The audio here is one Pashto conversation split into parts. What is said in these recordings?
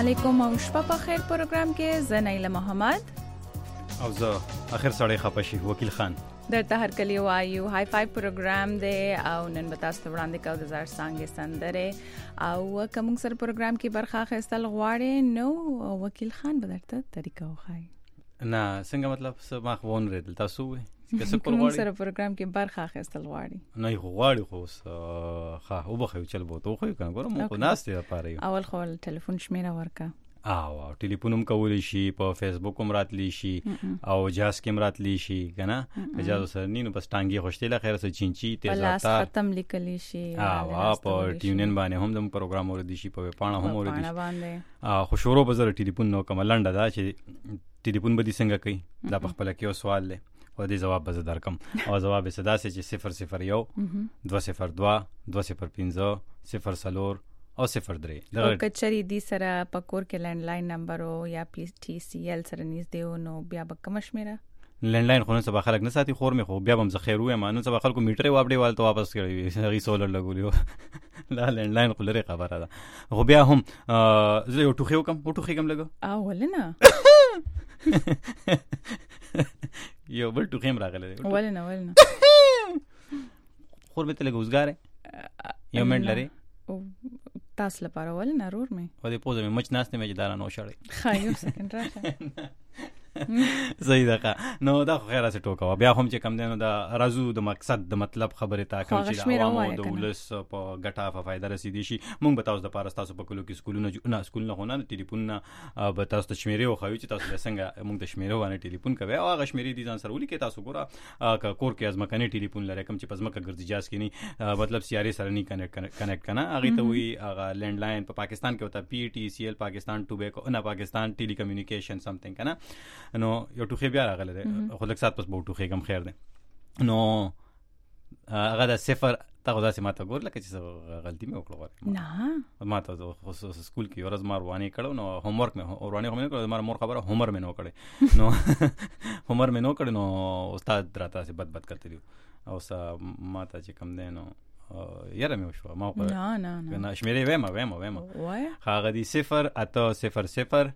علیکم او شپه په خیر پروګرام کې زه نیله محمد او زه اخر سړی خپشي وکیل خان درته هر کلی وایو های فای پروګرام دی او نن به تاسو ته وړاندې کوو د زړ څانګې سندرې او کوم سره پروګرام کې برخه اخیستل غواړي نو وکیل خان به درته طریقه وښایي. نه څنګه مطلب څه ما خو ونه ریدل تاسو وې څه کوم سره پروګرام کې برخه اخیستل غواړي نه خو غواړي خو ښه وبخښو چل بو ته خو کنه ګورم خو ناشته لپاره یو اول خو ټلیفون شمیره ورکا او ټلیفون هم کولی شي په فیسبوک هم راتلی شي او جاس کې هم راتلی شي کنه اجازه سره نینو بس ټانګي خوشتله خیر سره چینچی تیزاتا ختم لیکلی شي او په ټیونین باندې هم د پروګرام ور دي شي په پاڼه هم ور دي شي خو شروع بزر ټلیفون نو کوم لنډه دا چې ټلیفون به دي څنګه کوي دا په خپل کې یو سوال لې او دې جواب به زه درکم او جواب یې صدا سي چې 001 202 205 04 او 03 او کچري دي سره پکور کې لینډ لاین نمبر او یا پی ټی سی ال سره نږدې نو بیا به کوم شمیره لینډ لاین خو نن سبا خلک نه ساتي خور مې خو بیا هم زه خیر وې ما نن سبا خلکو میټر واپډې والته واپس کړی هغه سولر لګولیو لا لینډ لاین خو لري خبره ده خو بیا هم زه یو ټوخي کوم لګو او ولنه یو بل ټوخیم راغله ولنه خور به تل ګوزګاره یو منټ لري تاسو لپاره ولنه رور مې او دې پوزه مې مچ ناشته مې دارا نو شړې خایو سکند راشه صحیح ده نو دا خو خیره سه ټوکا بیا هم چې کم دی نو دا رازو د مقصد د مطلب خبره تا کوم چې عوامو د ولس په ګټه په فائدہ رسیدي شي مونږ به تاسو د پاره تاسو په کلو کې سکولونه نه ټلیفون نه به تاسو ته شمیره خو چې تاسو څنګه مونږ د شمیره باندې ټلیفون کوي او هغه شمیره دي ځان سره ولي کې تاسو ګوره کور کې ازمکنه ټلیفون لري کوم چې پزمکه ګرځي جاس کې نه مطلب سیاري سره نه کنیکټ کنه هغه ته وی هغه لینډ لاین په پاکستان کې وتا پی ټی سی ال پاکستان ټوبیکو نه پاکستان ټیلی کمیونیکیشن سمثینګ کنه نو یو ټوخي بیا راغله ده خو لک سات پس بو ټوخي کم خیر ده نو هغه د صفر تاسو داسې ماته ګور لکه چې غلطي مې وکړه نه ماته خصوص سکول کې ورځ مار وانی کړو نو هوم ورک مې ورانی هم نه کړو مور خبره هومر مې نو کړې نو هومر مې نو کړې نو استاد راته سي بد کتلیو او سا ماته چې کم ده نو یاره مې وشو ما نه شمیرې وېما هغه دي 0 اته 0 0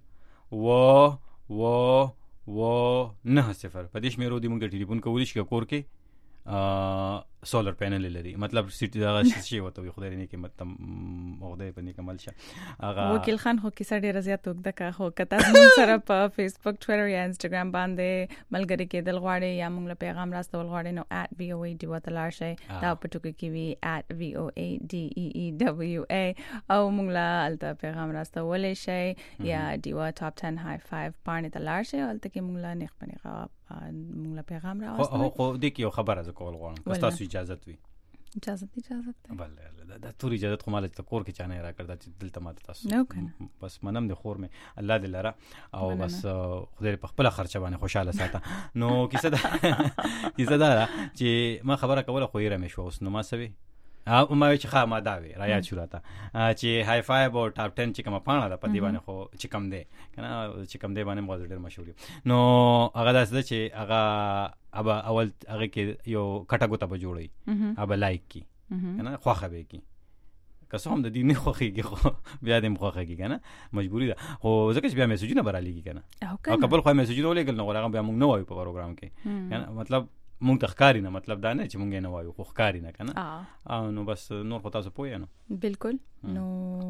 و 9 0 په دې شمیرو دی موږ د ټلیفون کولی شي کور کې سولر پینل لري مطلب سیټ دا شي وته خدای نه کې مطلب خدای په نیک عمل شه هغه وکیل خان خو کې سړی رضایت وکړه کا خو کته موږ سره په فیسبوک ټوئیټر یا انستګرام باندې ملګری کېدل غواړي یا موږ له پیغام راستول غواړي نو @voa دی وته لاړ شي دا په ټکو کې وی @voadeewa او موږ له الته پیغام راستول شي یا دیوا ټاپ 10 های 5 باندې ته لاړ شي الته کې موږ له نه خپل موږ له پیغام راوستل خو دې کې یو خبره ز کول غواړم تاسو اجازه ته بل دا تور اجازه خو مال ته کور کې چانه را کړدا چې دلته ماته تاسو نو کنه بس منم د خور مې الله دې لره او بس خدای په خپل خرچه باندې خوشاله ساته نو کیسه دا چې ما خبره کوله خو یې رمې شو اوس نو ما سوي ما چې خا ما دا وی را یاد شو راته چې های فایو او ټاپ 10 چې کومه پاڼه ده په دی باندې خو چې کم دی کنه چې کم دی باندې موږ ډېر مشهور نو هغه داسې چې هغه ابا اول هغه کې یو کټه ګوته به جوړي ابا لایک کی کنه خوخه به کی که هم د دې نه خوخيږي خو بیا دې مخوخيږي کنه مجبوری ده خو ځکه چې بیا میسجونه برالیږي کنه او قبل خو میسجونه ولېګل نو هغه بیا موږ نه وایو په پروګرام کې کنه مطلب مونږ تخکاری نه مطلب دا نه چې مونږ نه وایو خو ښکاری نه کنه او نو بس نور خو تاسو پوهی نو بالکل نو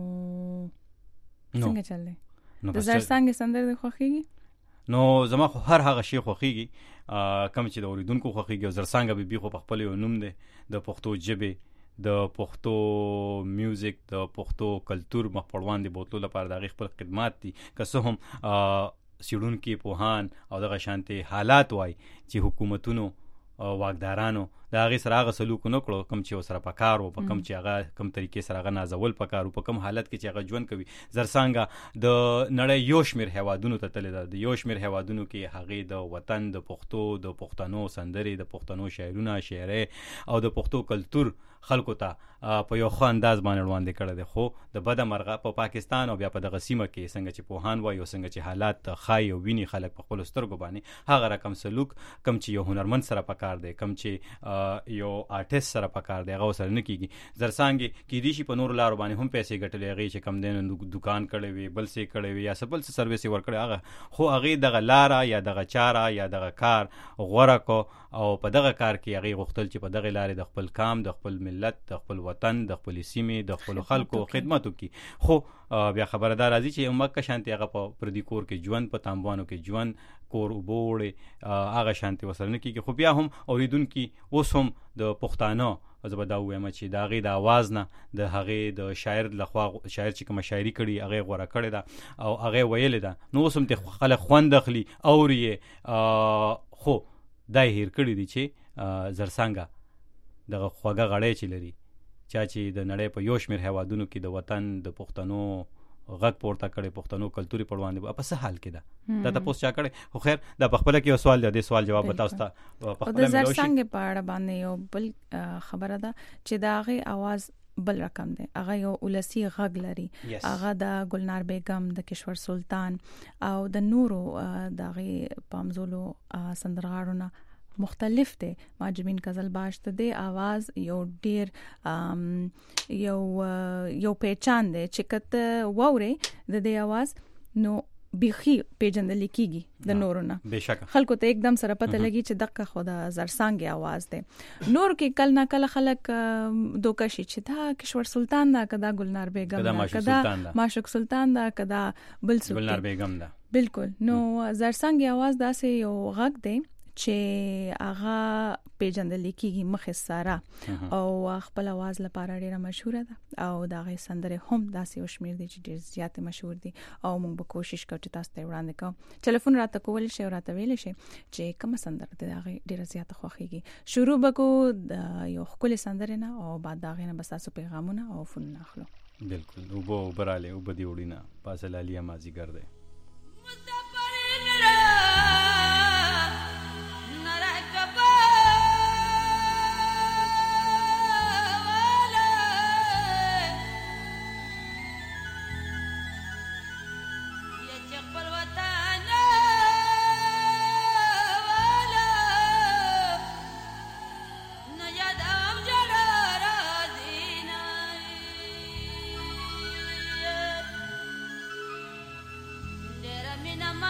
څنګه چلې د زړ څنګه سندر د خوخيږي نو زما خو هر هغه شی خوخيږي کوم چې د اوریدونکو خوخيږي او زړ څنګه به خو په خپل یو نوم دی د پښتو ژبه د پښتو میوزیک د پښتو کلچر مخپړوان دی بوتلو لپاره د خپل خدمات دي که څه هم سیډون کې پوهان او د شانتي حالات وای چې حکومتونو واګدارانو دا هغه سره هغه سلوک نه کړو کم چې وسره پکارو په کم چې هغه کم طریقې سره هغه نازول پکارو په کم حالت کې چې هغه ژوند کوي زرڅانګه د نړۍ یو شمیر هوادونو ته تل د یو شمیر هوادونو کې هغه د وطن د پښتو د پښتنو سندرې د پښتنو شاعرونه شاعرې او د پښتو کلچر خلکو ته په یو خو انداز باندې وړاندې کړی دی خو د بده مرغه په پاکستان او بیا په دغه سیمه کې څنګه چې پوهان وایي او څنګه چې حالات خای او ویني خلک په خپل سترګو باندې هغه رقم سلوک کم چې یو هنرمند سره پکار دی کم چې یو آرټیست سره پکار دی هغه سره نه کیږي زرسانګي کې دي شي په نور لار باندې هم پیسې ګټلې هغه چې کم دین دکان کړي وي بل څه کړي وي یا سبل څه سرویس ورکړي هغه خو هغه دغه لار یا دغه چاره یا دغه کار غوړه کو او په دغه کار کې هغه غوښتل چې په دغه لارې د خپل کام د خپل ملت د خپل وطن د خپل سیمې د خپل خلکو خدمت وکړي خو بیا خبردار راځي چې مکه شانتي هغه په پردي کور کې ژوند په تامبانو کې ژوند کور وبوړي هغه شانتي وسره نه کیږي خو بیا هم اوریدونکو اوس هم د پښتانه زه به دا وایم چې د هغې د آواز نه د هغې د شاعر لخوا شاعر چې کومه شاعري کړي هغې غوره کړې ده او هغې ویلې ده نو اوس هم ته خلک خوند اخلي اوري یې خو دا یې هیر کړي دي چې زرسانګه دغه خوږه غړی چې لري چا چې د نړۍ په یو شمېر هیوادونو کې د وطن د پښتنو غږ پورته کړي پښتنو کلتوري پړوان دي په څه حال کې ده دا تاسو چا کړي خو خیر دا په خپل کې یو سوال دی د سوال جواب تاسو ته په خپل د زرسانګ په اړه باندې یو بل خبره ده چې دا غي आवाज بل رقم دی هغه یو ولسی غږ لري هغه د گلنار بیگم د کشور سلطان او د نورو دغه پامزولو سندرغاړو نه مختلف دي ماجمین غزل باش ته د आवाज یو ډیر یو پہچان دی چې کته ووري د دې आवाज نو بيخي پیجندل کیږي د نورونه بهشکه خلکو ته एकदम سره پته لګي چې دغه خدا زرسانګ आवाज دی نور کې کل نه کله خلک دوکشي چې دا کشور سلطان دا کدا گلنار بیگم دا کدا معشوق سلطان دا کدا بل گلنار بیگم دا بالکل نو زرسانګ आवाज داسې یو غږ دی چې هغه پیجندل کیږي مخه ساره او خپل आवाज لپاره ډیره مشهور ده او دا غي سندره هم داسې وشمیر دي چې ډیر زیات مشهور دي او موږ به کوشش کوو چې تاسو ته وړاندې کوو ټلیفون راته کول شي او راته ویل شي چې کوم سندره ده دا غي ډیره زیات خوخيږي شروع وکړو د یو خپل سندره نه او بعد دا غي نه بس تاسو پیغامونه او فون اخلو بالکل او بو براله او بدی وړینا پاسه لالیا مازی ګرځي Mina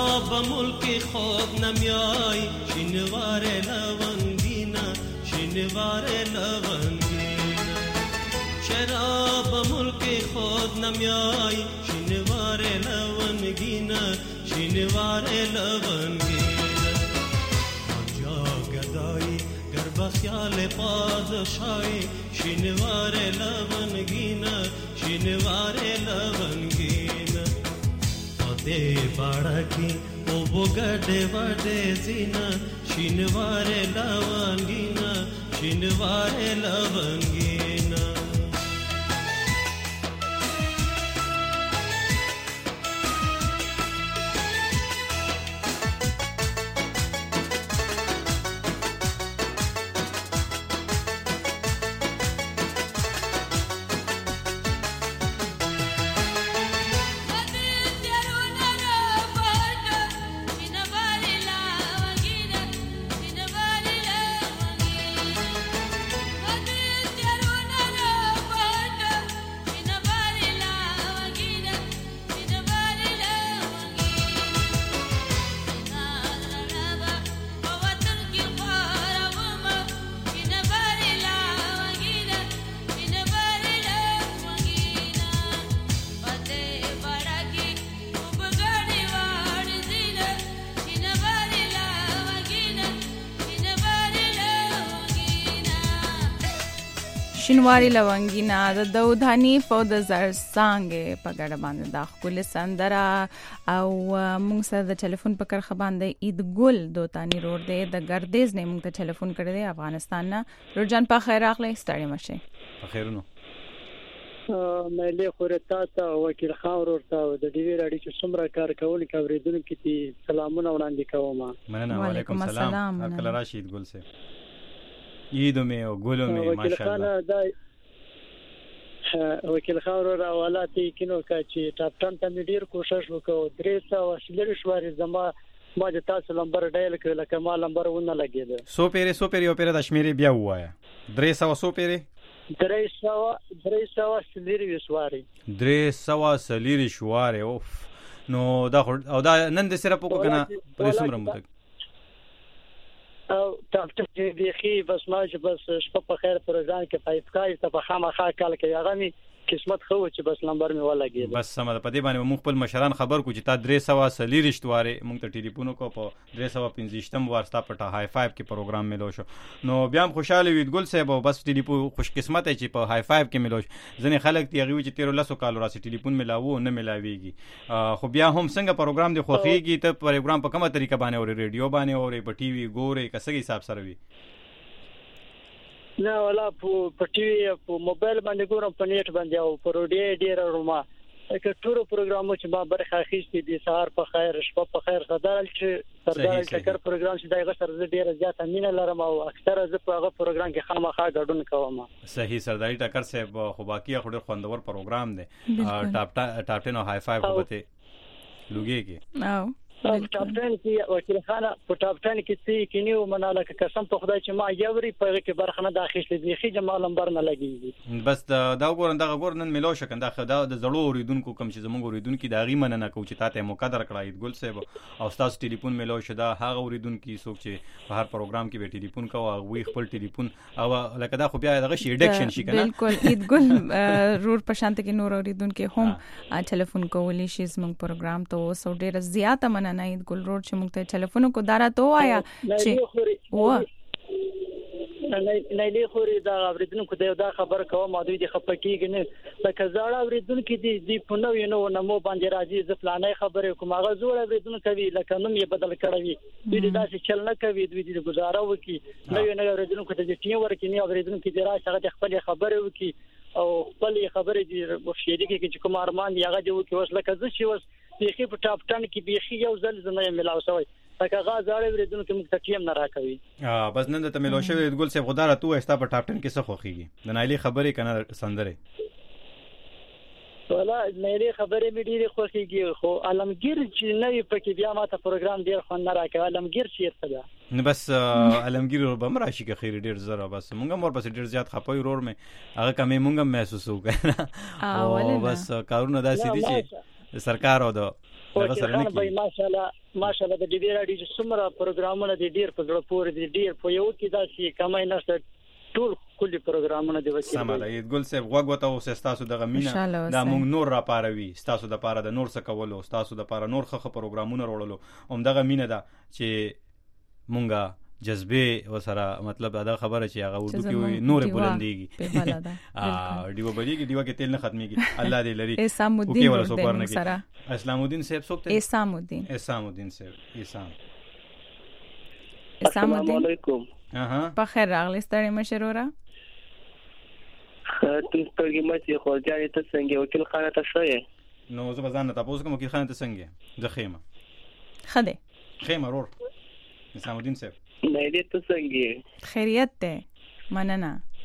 به ملک خوب نمیای شینوار لونگینا شینوار لونگینا چرا به ملک خود نمیای شینوار لونگینا شینوار لونگینا آنجا گدایی گر بخیال پادشاهی شینوار لونگینا شینوار لونگینا دے باڑا کی او بگڑے وڈے زینا شینوارے لونگینا شینوارے لونگینا شینواری لونگینا د داود حنیف او د زرسانګ په ګډه باندې د خپل سندره او موږ سره د ټلیفون په کرخه باندې عید ګل دوتانی روډ دی د ګردیز نه موږ ته ټلیفون کړی دی افغانستان نه. روجان په خیر راغلی ستړي مشه په خیرونو مېلې خورتا ته وکیل خان ورته د ډیوی راډیو چې څومره کار کول کوریدونکو ته سلامونه وړاندې کوم. مننه. وعلیکم السلام. کله راشد ګل سے عیدو میں او ګلو میں ماشاءالله وکیل خان ورته حوالاتی کینو چې ټاپ 10 ته ډیر کوشش وکاو 300 شوارې زما ما د تاسو نمبر ډایل کړل کما نمبر ونه لګیدل 100 پیره او پیره د شمیرې بیا وایا 300 پیره 300 سلیری شوارې 300 سلیری شوارې اوف نو دا نن د سره پوکو کنه پرې سمره متک او تاسو دې خي بس ما چې بس شپه په خیر پروګرام کې 5 ته په خامخا کال کې هغه می قسمت خو چې بس نمبر می ولګید بس سم ده. په دې باندې موږ خپل مشران خبر کو چې تا 300 سلیریشتواره موږ ته ټلیفون کو په 315 وارستا پټه های 5 کې پروګرام ملو شو نو بیا هم خوشاله وید ګل صاحب بس ټلیفون خوش قسمت چې په های 5 کې ملو ځنې خلک دی غوي چې 13 کال راسي ټلیفون ملاوو نه ملاويږي خو بیا هم څنګه پروګرام دی خوخيږي ته پروګرام په کومه طریقه باندې او ریډیو باندې او په ټي وي ګوري کسه حساب سره وي نه ولا په ټي وي په موبایل باندې ګورم په نیټ باندې او په روډي ډیر روما که ټول پروګرامو چې ما برخه اخیستې دي سهار په خیر شپه په خیر صدرل چې سردار ټکر پروګرام چې دغه سره ډیر زیات مینه لرم او اکثره زه په هغه پروګرام کې خامخا ګډون کوم. صحیح سردار ټکر صاحب خو باقي خو ډیر خوندور پروګرام دی ټاپ 10 او های 5 په ته لوګي کې او ټاپ 10 کې وکیل خان په ټاپ 10 کې چې کینیو مناله قسم په خدای چې ما یوري په کې برخه نه داخلي دي خي جمال نمبر نه لګيږي بس دا ګورن ملو شکن دا خدا د زړو اوریدونکو کم چې زموږ اوریدونکو دا غي مننه کو چې تاسو مقدر کړای ګل صاحب او تاسو ټلیفون ملو شدا هغه اوریدونکو څوک چې په هر پروګرام کې به ټلیفون کوي وی خپل ټلیفون او لکه دا خو بیا دغه شی ډیکشن شي کنه بالکل عید ګل رور پشانت کې نور اوریدونکو هم ټلیفون کولی شي زموږ پروګرام ته سو ډیر زیاته مننه عید ګل روډ چې موږ ته ټلیفون کو دارا تو آیا چې و نه خوري دا اوریدونکو دا خبر کوم ما دوی د خپکیږي نه لکه زړه اوریدونکو دي په نو یو نو باندې راځي ز پلانې خبره کوم هغه زوړ اوریدونکو کوي لکه نوم یې بدل کړوي دوی داسې چل نه کوي دوی د گزاره وکي نو اوریدونکو ته ټیم ورکې نه اوریدونکو دي راځي هغه خپل خبره وکي او خپل خبره دي مفشيدي کې چې کوم ارمان دی هغه دی وکي وس لکه ز شي وس بيخي په ټاپ 10 کې بيخي یو ځل زنه ملاو شوی لکه غاځاړې ورېدونکو موږ ته ټیم نه راکوي بس نن ته ملو شوی ګل صاحب خدای ته استا په ټاپ 10 کې څه خوخيږي د نایلی خبرې کنه سندره ولا نایلی خبرې مې ډېری خوخيږي خو علمگیر چې نوې پکې بیا ماته پروګرام ډېر خوند نه راکوي علمگیر چیرته ده نو بس علمگیر به مراشي کې خیر ډېر زره بس مونږ مور بس ډېر زیات خپوي رور مې هغه کمې مونږ محسوس وکړه او بس کارونه داسې دي چې سرکار او د هغه سره نه کی ماشاءالله د دې راډیو څومره پروګرامونه دي ډیر په زړه پورې دي ډیر په یو کې داسې کمای نشته ټول کلی پروګرامونه دی وکیل سماله ګل صاحب غوږ وته او تاسو دغه مینا دا موږ نور را پاروي تاسو د پاره د نور څه کولو تاسو د پاره نور خخه پروګرامونه وروړلو هم دغه مینا دا چې مونږه جذبه وسره مطلب دا خبره چې هغه اردو کې نور بلنديږي دیو بلیږي دیو کې تیل نه ختميږي الله دې لري اسلام الدین سره اسلام الدین صاحب څوک ته اسلام الدین صاحب اسلام علیکم په خیر راغلی ستړي مشرورا تاسو ته مې خو ځای ته څنګه وکیل خانه ته شوې نو زه بزانه تاسو کوم وکیل خانه ته څنګه د خیمه رور اسلام الدین صاحب نه دې ته څنګه خیریت ته مننه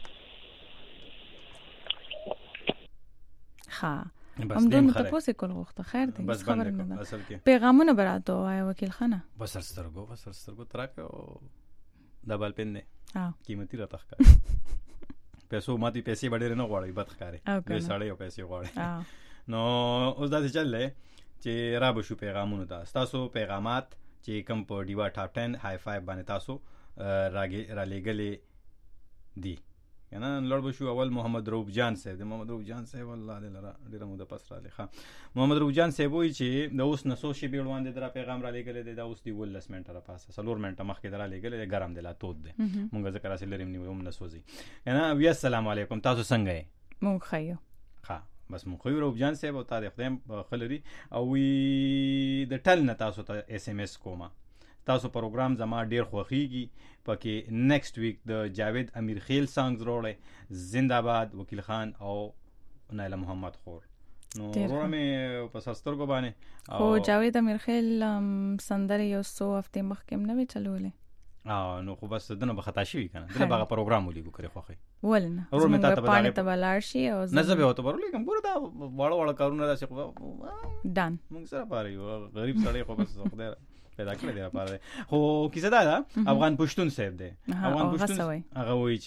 هم دون تاسو کول غوښته خیر دی بس خبر نه اصل کې پیغامونه براته وای وکیل خانه بس سترګو تراکو دبل پنده قیمتي را تخکا پیسو ماتي پیسې وړې نه غواړي بد ښکاري به ساړې او پیسې غواړي نو اوس دا څه چل چې را بشو پیغامونه تاسو پیغامات چې کم په ډیوا ټاپ 10 های 5 باندې تاسو را لګلې دي کنه لړ بشو اول محمد روب جان صاحب الله دې لرا ډیره مو د پس را لخوا محمد روب جان صاحب وی چې د اوس نسو شی بیړوان دې درا پیغام را لګلې د اوس دی ولس منټه را پاسه سلور منټه مخکې درا لګلې ګرم دی لا تود دی مونږ ذکر اصل لریم نیوم نسوځي کنه وی السلام علیکم تاسو څنګه یې مونږ خایو بس مخوی روب جان صاحب او تاریخ دیم خلری او وی د ټل نه تاسو ته اس ام اس کوما تاسو پروګرام زما ډیر خوخیږي پکې نیکسټ ویک د جاوید امیر خیل سانګز روړې زنده‌باد وکیل خان او نایله محمد خور نو ورمه په سسترګو باندې او جاوید امیر خیل سندره یو سو هفته مخکې نه وی چلولې نو خو بس دنه به خطا شي کنه دغه هغه پروګرام ولې کوي خوخي ولنه زموږ پانی ته بلار شي او نزه به وته ورولې کوم ګور دا واړه کارونه راشي دان موږ سره پاره غریب سړی خو بس خدای پیدا کړی دی لپاره خو کیسه دا افغان پښتون صاحب دی افغان پښتون هغه وایي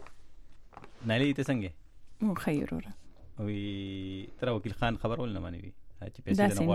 چې نالي ته څنګه مو خیر وره وی تر وکیل خان خبر ول نه مانی وی چې پیسې نه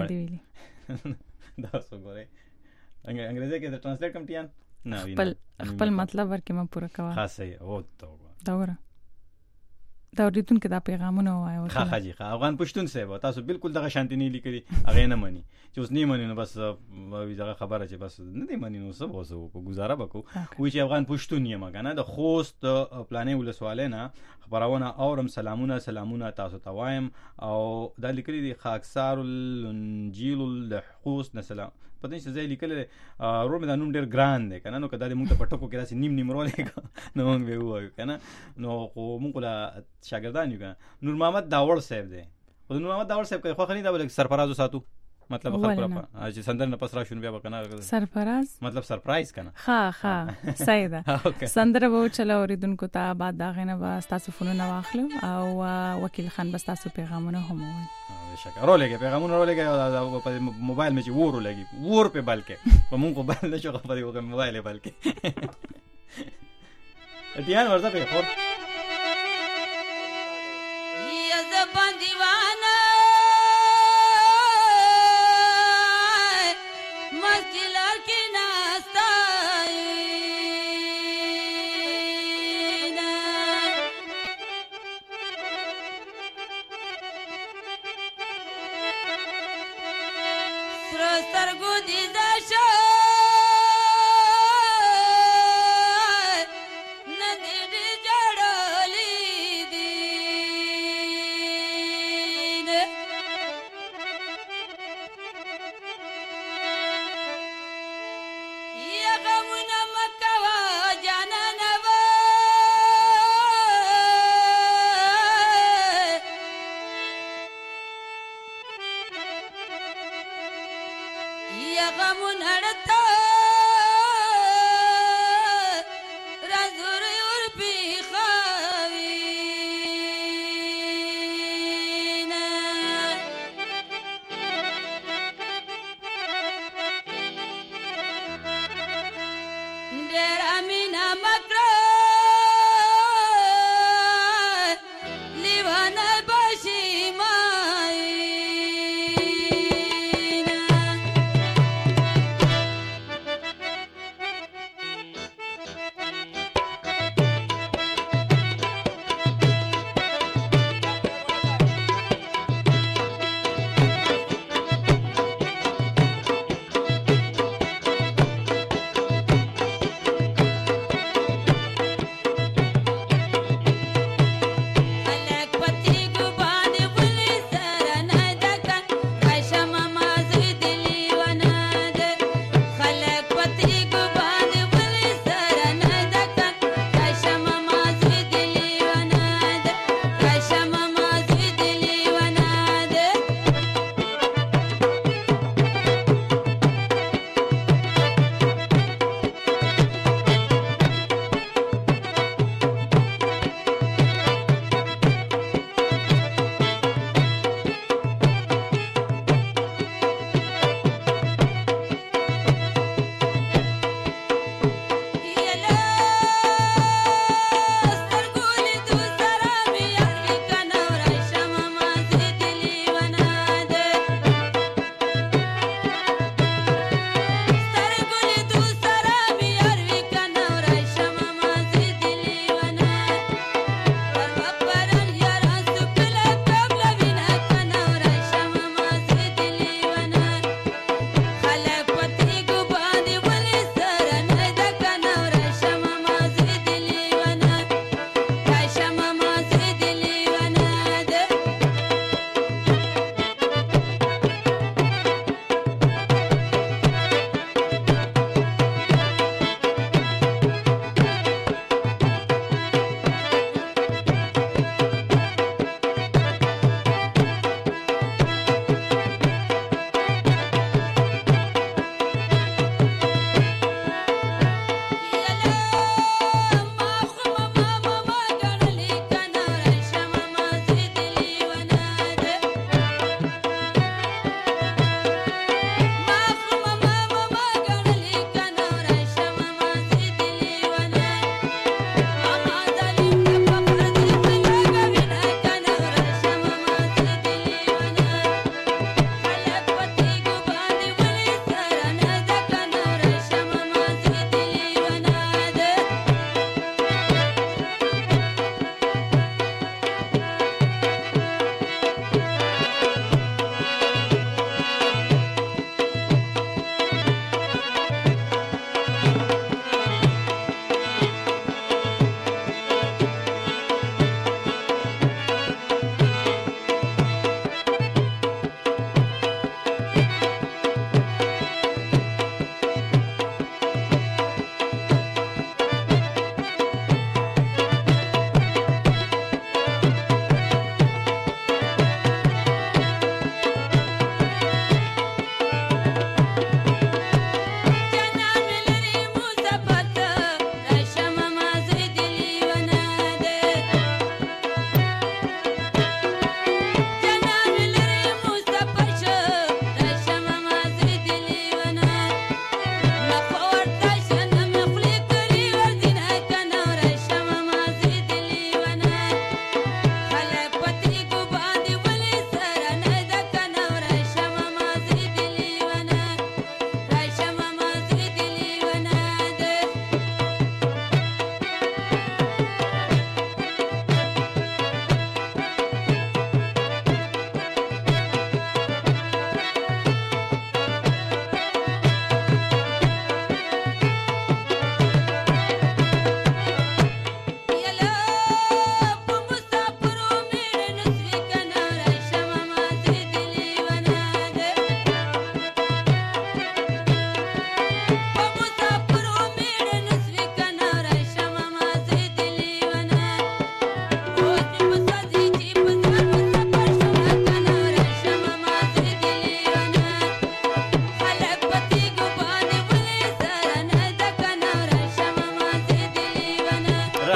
غواړي دا څه ګوره انګریزي کې د ترانسلیټ کمټیان خپل مطلب ورکه ما پوره کوا خاصه او دا وره دا ورته کې دا پیغامونه وایو خاجي افغان پښتون صاحب تاسو بالکل دغه شانتي نه لیکلي هغه نه مانی چې اوس نه مانی نو بس دغه خبره چې بس نه دی مانی نو څه وسو کو گزاره وکړو وی چې افغان پښتون یم کنه د خوست پلانې ولسواله نه خبرونه اورم سلامونه تاسو ته وایم او دا لیکلي دي خاکسار الانجیل الحقوس نسلام پدې چې ځای لیکل روم دا نوم ډیر ګران دی کنه نو کدا دې موږ ته پټکو کې داسې نیم رولې نو موږ به وایو کنه نو خو موږ لا شاګردان یو کنه نور محمد داوړ صاحب دی او نور محمد داوړ صاحب خو خني دا بل سرفرازو ساتو مطلب خلک را چې سندر نه پس را شون بیا وکنه سرفراز مطلب سرپرایز کنه ها صحیح ده سندر وو چلو اوریدونکو ته بعد دا غنه با تاسو فونونه واخلو او وکیل خان بس تاسو پیغامونه هم وایي شکر رولګي پیغامونه رولګي په موبایل مې چې ور لګي ور په بلکې په مونږ په بل نشو خبرې وکړم موبایل بلکې اتیان ورته په خور یا زبان دیوانه مسجلار کی ناستای سرگو دیده شد ندیدی جڑالی دین یغمون مکوا جاننوا یغمون اڑتا رازوری ارپی خواوین دیر امینا مکرو لیوان باشی مائین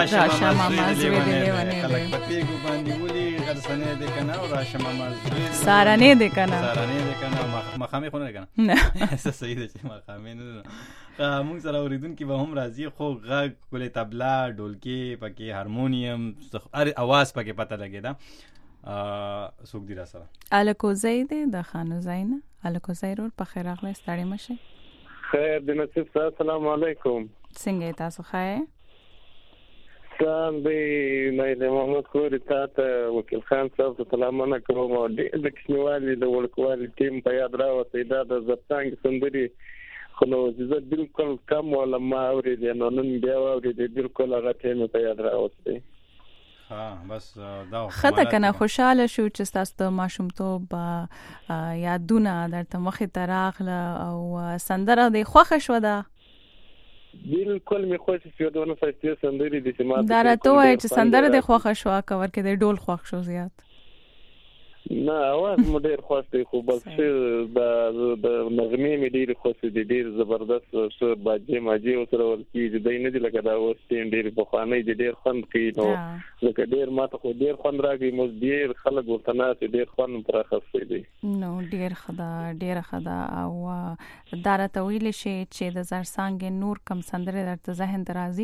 راشه ماما زوی د لیونی خلک دی په تیګو باندې ولي غرسنې د کنه او راشه ماما زوی سارنې دی کنه سارنې د کنه مخامې خو نه کنه نه څه صحیح ده چې مخامې نه موږ سره اوریدونکي به هم راځي خو غږ کولې طبلا ډولکی پکې هارمونیم هر اواز پکې پته لګیدا څوک دی را سره الکوزی دی د خانو زاینه الکوزی رور په خیر راغلی ستړي مشه خیر د نصیب صاحب السلام علیکم څنګه تاسو خای سلام دی مې محمد کوري ته وکیل خان صاحب ته سلامونه کوم او د کښنوالي د ورکوالي ټیم په یاد راوځي دا د زبطانګ سندري خو نو زه بالکل کم ولا ما اورېدې نو نن بیا اورېدې بالکل هغه ټیم په یاد راوځي بس دا خطه کنه خوشاله شو چې تاسو ته ماشومتوب یادونه درته مخې ته راغله او سندره د خوښه شو ده بالکل می خوښ شو دونه فاستي سندري د سیمه دا راته وای چې سندره د خوښه شو کور کې د ډول خوښ شو زیات نه اواز مو ډیر خوښ دی خو بس د نغمې مې ډیر خوښ دي ډیر زبردست سور باجې ماجي او سره ورکی دي نه دي لکه دا اوس ډیر په خوانې دي ډیر خوند کوي نو لکه ډیر ماته خو ډیر خوند راګي مو ډیر خلک ورته نه ډیر خوند پر اخستې دي نو ډیر خدا او دا راته ویل شي چې د زرسانګ نور کم سندره درته ذهن درازي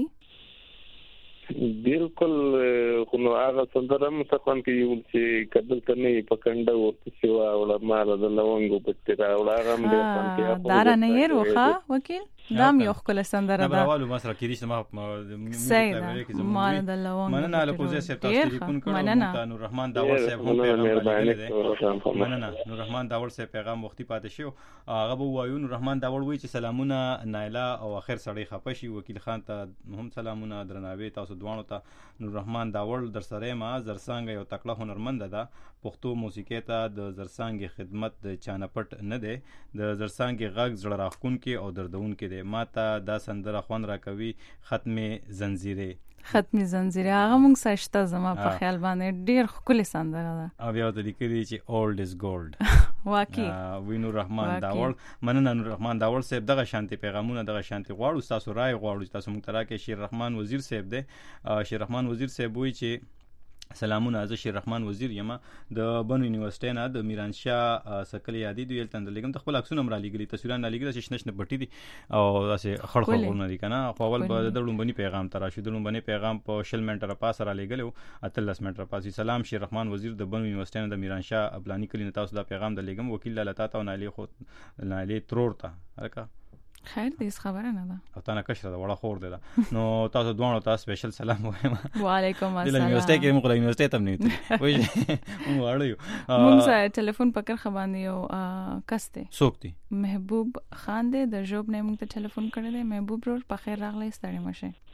بالکل خو نو هغه سندره مې څنګه کې یو چې کدل ته نه پکنده ورته سیوا ولا مال د لونګو پټرا ولا هغه مې پانته دارا نه یې روخه وکیل دام یو خپل سندره ده نبرالو مسره کې دي ما سید مال د لونګو مننه له کوزه سپ تاسو ټلیفون کړو نور رحمان داور صاحب هم پیغام مننه نور رحمان داور صاحب پیغام وختي پاتې شو هغه به وایو نور رحمان داور وایي چې سلامونه نایلا او اخر سړی خپشي وکیل خان ته هم سلامونه درناوي تاسو دوانو ته نور رحمان داور در سره ما زرسانګ یو تکړه هنرمند ده پښتو موسیقي ته د زرسانګ خدمت د چانپټ نه ده د زرسانګ غږ زړه راخون کې او دردون کې ده ماته دا سندره خوان را کوي ختمه زنجیره هغه مونږ سشته زما په خیال باندې ډیر خولي سندره ده او بیا د لیکلي چې اولد از ګولډ واقعي وینو رحمان داور مننه نور رحمان داور صاحب دغه شانتي پیغامونه دغه شانتي غواړو تاسو رائے غواړو تاسو مونږ ته راکې شیر رحمان وزیر صاحب ده شیر رحمان وزیر صاحب وایي چې سلامونه از شیر رحمان وزیر یم د بنو یونیورسيټي نه د میران شاه سکل یادی دوی تل لګم ته خپل عکسونه مر لګلی تصویرونه لګلی چې نشنه بټی دي او داسې خړخړونه دي کنه خو اول به د لومبني پیغام تر راشد لومبني پیغام په شل منټه پاس را لګلو اتلس منټه پاس سلام شیر رحمان وزیر د بنو یونیورسيټي نه د میران شاه ابلانی کلی نه تاسو دا پیغام د لګم وکیل لاله تا نالي خو نالي ترور ته هرکا خیر دې خبره نه ده او تا نه کشره دا وړه خور ده نو تاسو دوه تاسو سپیشل سلام وایم وعلیکم السلام د یونیورسيټي کې موږ له یونیورسيټي ته نه وایي موږ اړیو موږ سره ټلیفون پکړ خبرونه یو کسته سوکتی محبوب خان دې د جوب نه موږ ته ټلیفون کړی دی محبوب ور په خیر راغلی ستړي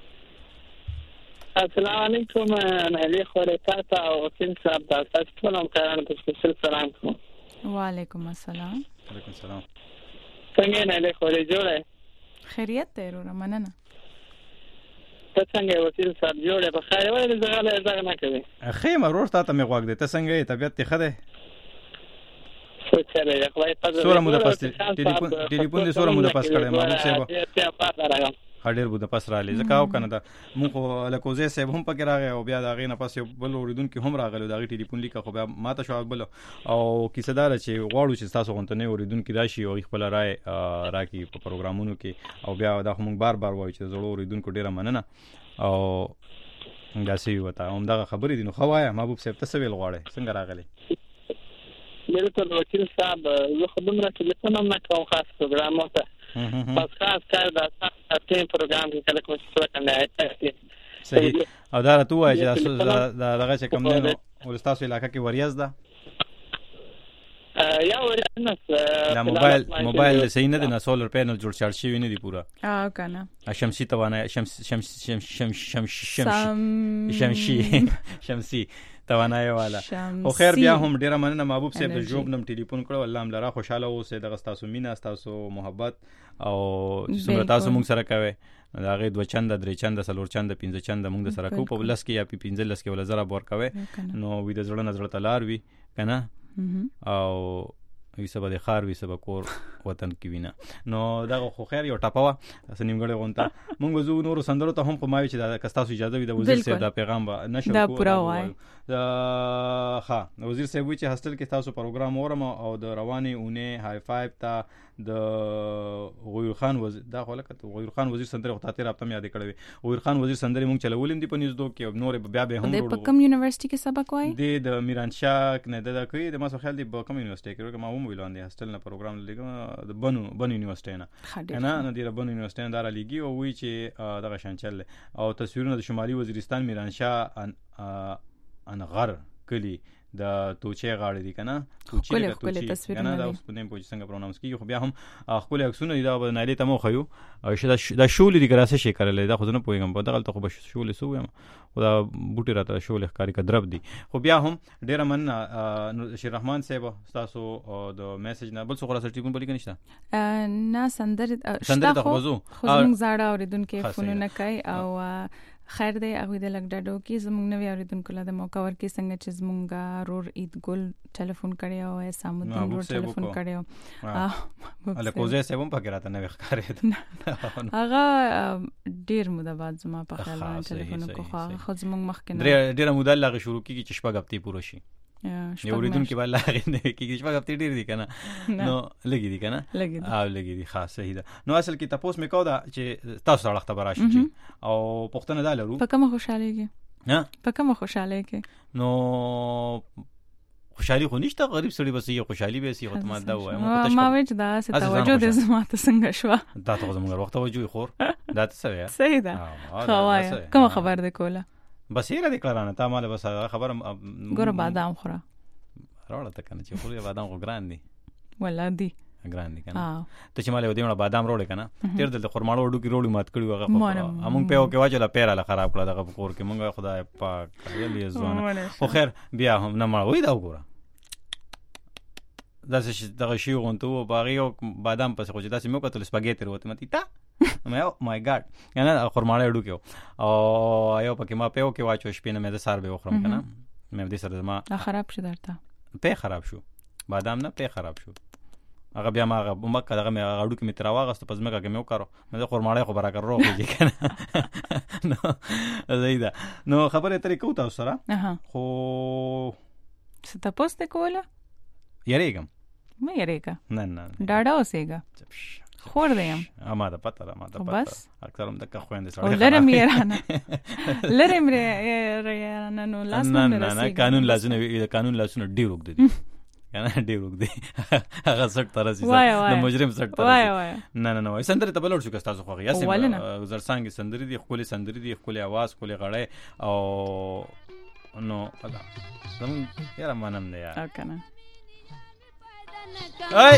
مشه السلام علیکم نهلی خورتا تا او وکیل صاحب تاسو ټول هم کاران په سپیشل سلام کوم وعلیکم السلام وعلیکم السلام څنګه نه له خوري جوړه خیریت ته ورو مننه ته څنګه وکیل صاحب جوړه په خیر وای زغاله نه کوي اخی مرور ته مې غوږ دې ته څنګه طبيعت ته خده سوچره یو خدای په سوره مو د پاس ټلیفون دې سوره مو د پاس کړه ما صاحب هډیر بو د پاس را لې زکاو کنه دا مونږ له کوزه صاحب هم پکې راغی او بیا دا غي نه پاس یو بل اوریدون کې هم راغلو دا غي ټلیفون لیکه خو بیا ماته شو بل او کیسه دار چې غواړو چې تاسو غونته نه اوریدون کې راشي او خپل رائے راکې په پروګرامونو کې او بیا دا هم بار وایي چې زړه اوریدون کو ډیره مننه او دا سی وتا هم دا خبرې دي نو خوایا محبوب صاحب تاسو ویل غواړي څنګه راغلی بالکل وکیل صاحب زه خدمت ټلیفون هم نه کوم خاص پروګرام ته پس خاص کار دا تاسو پروګرام کې کله کوم څه کنه صحیح او دا راته وایي چې دا دغه چې کوم نه ولستاسو علاقې کې وریاض ده یا ورنه دا موبایل صحیح نه دی نه سولر پینل جوړ چارج شوی نه دی پورا کنه شمسي توانای شمسي توانای والا او خیر بیا هم ډیره مننه محبوب صاحب د جوب نم ټلیفون کړو الله ملاره خوشاله اوسه دغه تاسو مینا تاسو محبت او څومره تاسو موږ سره کوي دا غي 2 چنده 3 چنده 4 چنده 5 چنده موږ سره کو په لس کې یا 15 لس کې ولا زرا بور کوي نو وې د زړه نظر تلار وی کنه او وی سبا د خار وی سبا کور وطن کې وینا. نو دا خو خیر یو ټاپوا سنیمګړې غونته مونږ زو نور سندرو ته هم کومای چې دا کستاسو اجازه وي د وزیر صاحب دا پیغام نشو دا پورا وای. ها وزیر صاحب چې هاستل کې تاسو پروګرام اورم او د رواني اونې های فایو ته د غویر خان وزیر دا خو لکه غویر خان وزیر سندره خو ته رابطه مې یاد کړې غویر خان وزیر سندره مونږ چلولم دي په نیوز دو کې نور بیا به هم د کوم یونیورسيټي کې سبق وای د میران شاه نه د کوي د ما سو خیال دی په کوم یونیورسيټي کې ما هم ویلون دي هاستل نه پروګرام لګم د بنو یونیورسيټي نه نه د بنو یونیورسيټي نه دار لګي او وی چې دغه شان چل او تصویرونه د شمالي وزیرستان میران شاه انغر کلی د توچې غاړې دي کنه توچې کنه دا اوس په نیم پوجي څنګه پروناونس کیږي خو بیا هم خپل عکسونه دا نالي تمو خيو او دا شول دي ګراسه شي کړل دا خو نه پويګم په دغه ته خو بش شول سو یم خدا بوټي راته شول ښکاری کډرب دي خو بیا هم ډیر من شیر رحمان صاحب تاسو د میسج نه بل څه خلاص ټیپون بلی کنيشته نه سندره خو زموږ زاړه اوریدونکو فونونه کوي او خیر دی هغه د لګ ډاډو کې زموږ نوې اوریدونکو له موقع ورکې څنګه چې زموږ رور عید ګل ټلیفون کړي او سامودین رور ټلیفون کړي ال کوزه سبم پکې راته نه ښکارې هغه ډیر موده بعد زما په خیال ټلیفون کو خو زموږ مخکې ډیر موده لغه شروع کیږي چې شپږ هفته پوره شي یو اوریدونکو بل هغه نه کیږي شپږ هفته ډیر دي کنه نو لګی دي کنه لګی دي خاص صحیح ده نو اصل کې تاسو مې کو دا چې تاسو سره خبر راشي او پښتنه دا لرو په کومه خوشاله کې په کومه خوشاله کې نو خوشحالي خو نشته غریب سړي بس یو خوشحالي به سي ختمه دا وای ما وچ دا ست توجه د زماته څنګه شو دا ته زموږ وخت توجه خور دا څه وای صحیح ده خوایا کوم خبر ده کوله بس یې را دکلارانه تا مال بس خبر ګور بادام خورا راوړه ته کنه چې خوري بادام خو ګران دي ولا دي ګران دي کنه ته چې مال ودیونه بادام روړې کنه تیر دلته خورماړو وډو کې روړي مات کړي هغه همون په کې واجله پیراله خراب کړه دغه کور کې مونږ خدای پاک یې ځوانه خو خیر بیا هم نه ما وې دا وګوره دا څه دغه شی غونته و باغی او بادام پس خو چې داسې مې وکړل سپاګیټي وروته متي تا مای ګاډ کنه خورماړې وډو کې او یو پکې ما په کې واچو شپې نه مې د سار به وخورم کنه مې دې سره ما خراب شو درته په خراب شو بادام نه په خراب شو هغه بیا ما مکه دغه مې غاډو کې مې تر واغست پس مې کا مې وکړو مې خورماړې خو برابر روغږي کنه نو زیدا نو خبره ترې کو تاسو سره خو څه تاسو ته کوله یریګم مې یریګا نه ډاډا اوسېګا خور دیم اما دا پته بس اکثر هم د خويندې سره لرم یرانه نو لاس نه قانون لاسونه ډیر وګ دي کنه ډیر وګ دي هغه سټ ترسي د مجرم سټ ترسي نه وای سندره ته بلور شو که تاسو خو یاسم زرسانګي سندري دي خپل سندري دي خپل आवाज خپل غړې او نو زم یاره منم نه یار کنه ay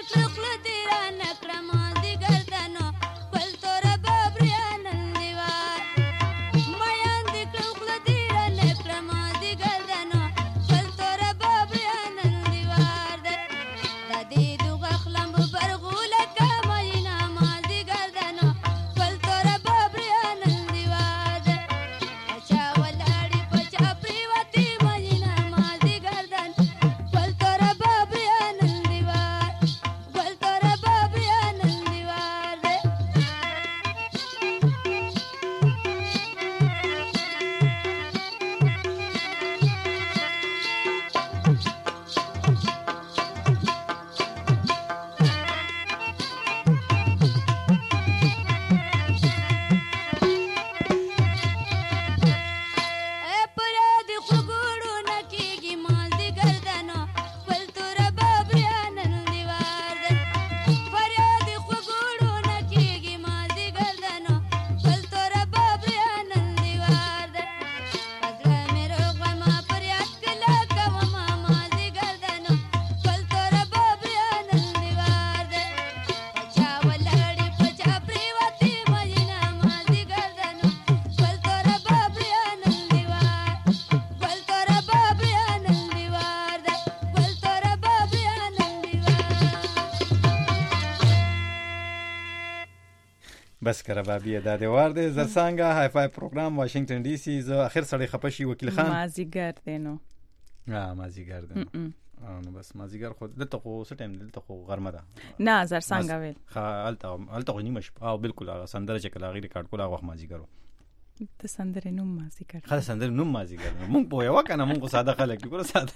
بس کرا بابی دا دیوار دی زرسانګه های فای پروګرام واشنگټن ډي سي ز اخر سړی خپشي وکیل خان مازیګر دی نو مازیګر دی نو بس مازیګر خو دلته خو څه ټایم دلته خو غرمه ده نه زرسانګه ویل الته نیمه شپه او بالکل هغه سندره چې کله غیر ریکارډ کول هغه مازیګر ته سندره نوم مازیګر خاله سندره نوم مازیګر مونږ په یو کنه مونږ ساده خلک دي ګوره ساده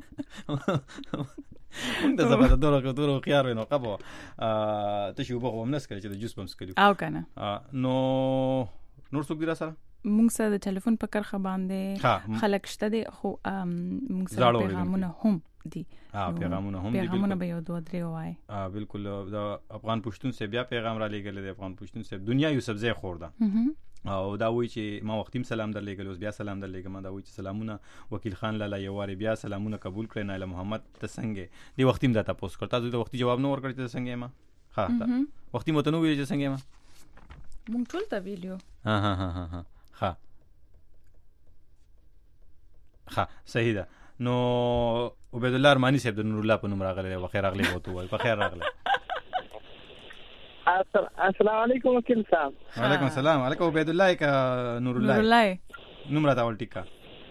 مونږ د زبر دورو خيار نو قبو ته شو بغو منس کړي چې د جوس بمس کړي او کنه نو نور څوک دی را سره مونږ سره د ټلیفون په کرخه باندې خلک شته دي خو مونږ سره پیغامونه هم دي پیغامونه هم دي پیغامونه به یو دوه درې وای بالکل د افغان پښتون سه بیا پیغام را لېګل د افغان پښتون سه دنیا یوسف زئی خور ده او دا وی چې ما وختیم سلام در لېګل اوس بیا سلام در لېګم دا وی چې سلامونه وکیل خان لاله یو واری بیا سلامونه قبول کړئ نه محمد تسنګ دی وختیم دا تاسو کړتا د وختي جواب نو ورکړی تسنګ ما ها وختي مته نو ویل چې څنګه ما مونږ ټول ته ویلو ها صحیح ده نو عبید الله ارمانی صاحب د نور الله په نوم راغلی و خیر راغلی وته وای په خیر راغلی السلام علیکم وکیل صاحب وعلیکم السلام علیکم عبید الله کا نور الله نوم راته ول ټیکا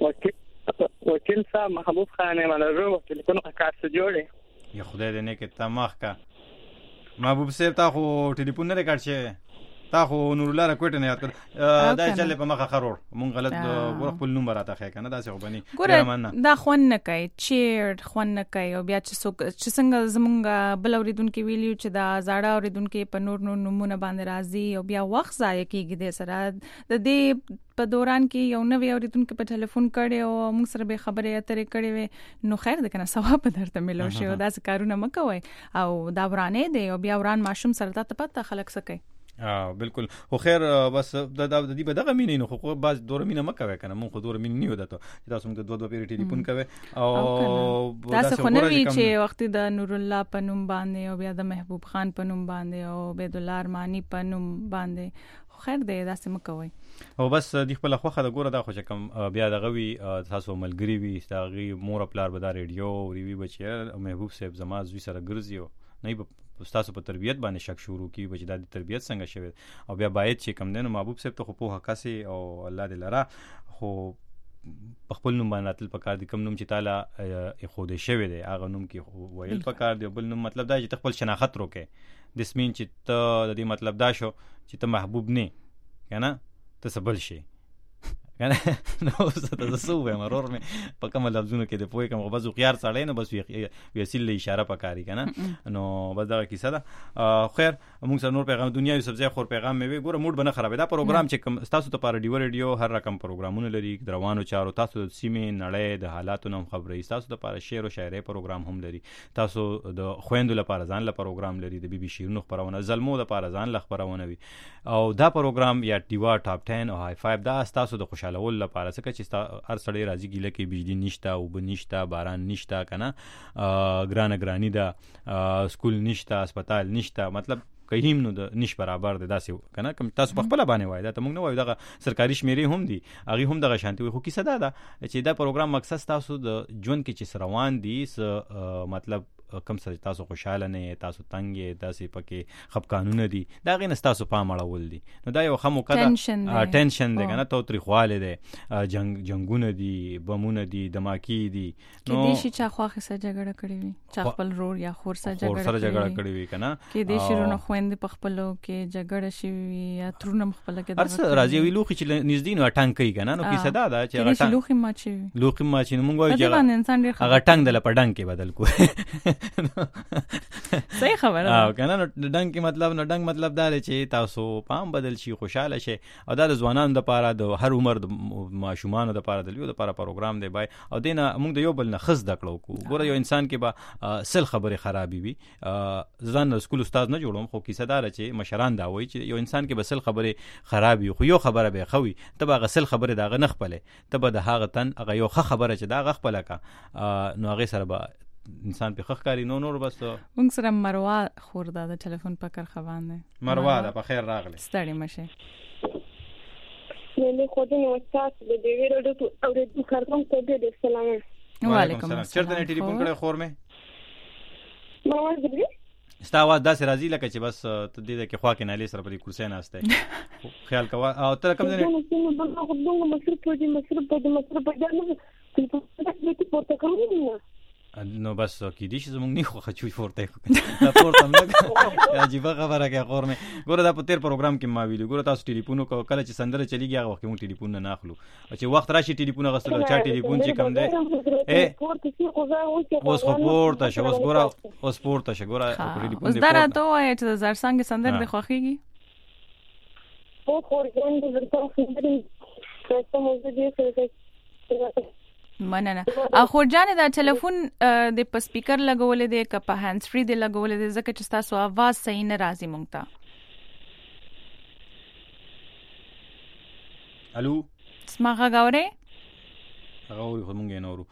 وکیل صاحب محبوب خان منظور ټلیفون کارت جوړه یا خدای دې نه کې تماخ کا محبوب صاحب تا خو ټلیفون نه ریکارډ شه تا خو نور الله راکوټ نه یاد کړ دا چلې په مخه خرور مونږ غلط ګور خپل نوم راته خې کنه دا څه وبني دا خون نه کوي چیر خون نه کوي او بیا چې څنګه زمونږ بل اوریدونکو ویلیو چې دا زاړه اوریدونکو په نور نمونه باندې راځي او بیا وخت ضایع کیږي د سره د دې په دوران کې یو نوې اوریدونکو په ټلیفون کړي او موږ سره به خبرې اترې کړي وي نو خیر ده کنه ثواب درته ملو شي او دا کارونه مکوي او دا ورانه دی او بیا وران ماشوم سره ته پته خلک سکي بالکل خو خیر بس د دې به دغه مینې نو خو باز دوره مینه مکوي کنه مونږ خو دوره مینه نیو دته چې تاسو موږ دوه پیری ټلیفون کوي او تاسو خو نه وی چې وخت د نور الله پنوم باندې او بیا د محبوب خان پنوم باندې او عبید الله ارمانی پنوم باندې خیر دی داسې مکوي او بس د خپل خوخه د ګوره دا خو چې کم بیا دغه وی تاسو ملګری وی تاغي مور خپل بل ریډیو ریوی بچی محبوب صاحب زما زوی سره ګرځیو نه تاسو په تربيت باندې شک شروع کی بچی د تربيت څنګه شوی او بیا باید چې کم دینو محبوب صاحب ته خو په حقاسي او الله دې لرا خو خپل نوم باندې تل پکار دي کم نوم چې تعالی خوده شوی دی هغه نوم کې ویل پکار دی بل نوم مطلب دا چې خپل شناخت روکه د سمین چې ته د دې مطلب دا شو چې ته محبوب نه کنه ته سبل شي کنه نو څه ته سو به مرور مې په کوم لفظونو کې د پوي کوم غوځو خيار سړی نه بس ویسیل اشاره پکاري کنه نو بس دا کیسه ده خیر موږ سره نور پیغام دنیا یو سبزی خور پیغام مې وي ګوره موډ بنه خرابې دا پروګرام چې تاسو ته پر ریډیو هر رقم پروګرامونه لري دروانو چارو تاسو د سیمې نړۍ د حالاتو نوم خبرې تاسو ته پر شعر او شاعري پروګرام هم لري تاسو د خويندو لپاره ځان لپاره پروګرام لري د بي بي شیرونو خبرونه زلمو لپاره ځان لپاره خبرونه وي او دا پروګرام یا ډیوا ټاپ 10 او های 5 دا تاسو د خوشاله خوشاله ول لپاره څه چې هر سړی راځي ګیله کې بجلی نشته او بنشته باران نشته کنه ګرانی ده سکول نشته هسپتال نشته مطلب کهیم نو د نش برابر ده داسې کنه کوم تاسو په خپل باندې وای دا ته موږ نه وای دغه سرکاري شمیرې هم دي هغه هم دغه شانتي وي خو کیسه دا چې دا پروګرام مقصد تاسو د ژوند کې چې روان دي مطلب کم سره تاسو خوشاله نه تاسو تنگ تاسو پکې خپ قانون دي دا غي نستاسو پام اړول دي نو دا یو خمو کده ټینشن دی کنه تو تاریخواله دي جنگونه دي بمونه دي دماکی دي نو کې دې شي چا خواخه سره جګړه کړې وي چا خپل رور یا خور سره جګړه کړې وي کنه کې دې شي رونه خويند په خپلو کې جګړه شي یا ترونه خپل کې ارڅ راځي وی لوخي چې نږدې نو ټنګ کوي کنه نو کې صدا دا چې هغه لوخي ماچي نو موږ وایو چې انسان ډیر هغه ټنګ د لپډنګ کې بدل کو صحیح خبره او کنه نو ډنګ کې مطلب مطلب دا چې تاسو پام بدل شي خوشاله شي او دا د ځوانانو لپاره د هر عمر د ماشومان لپاره د لیو لپاره پروګرام دی بای او دینه موږ د یو بل نه خز دکړو کو ګوره یو انسان کې به سل خبره خرابي وي ځان سکول استاد نه جوړوم خو کیسه دار چې مشران دا وایي چې یو انسان کې به سل خبره خرابي خو یو خبره به خوي ته به غسل خبره داغه نه خپله ته به د هغه تن هغه یو خبره چې داغه خپله کا نو هغه سره به انسان په خخکاری نور بس موږ سره مروه خورده د ټلیفون پکر خوان دی مروه دا په خیر راغله ستړي مشه نو خو دې واسطه د دې ویډیو ته اورېدو کارکوم ته دې سلام وعلیکم السلام چرته ټلیفون کړه خور مې مروه دې ستا आवाज داسې راځي لکه چې بس ته دې کې خوا کې نالي سره په کرسي ناشته خیال کوه او ته کوم ځای نه خو مصرف په دې پورته کوم نو بس کې دي چې زمونږ نه خو خچوي فورته دا پورته موږ عجیب خبره کې خور مې ګوره دا په تیر پروګرام کې ما ویلو ګوره تاسو ټلیفون کو کله چې سندره چلیږي هغه وخت موږ ټلیفون نه اخلو چې وخت راشي ټلیفون غسل چا ټلیفون چې کم دی اوس خو پورته شو اوس ګوره اوس پورته شو ګوره ټلیفون اوس درته وای چې زار څنګه سندره د خوخيږي او خور ګران دې ورته سندره څه موږ دې مننه اخور جان دا ټلیفون د په سپیکر لګولې دی که په هاند فری دی لګولې دی ځکه چې تاسو आवाज صحیح نه راځي مونږ ته الو سمغه غاوري غاوري خو مونږ نه ورو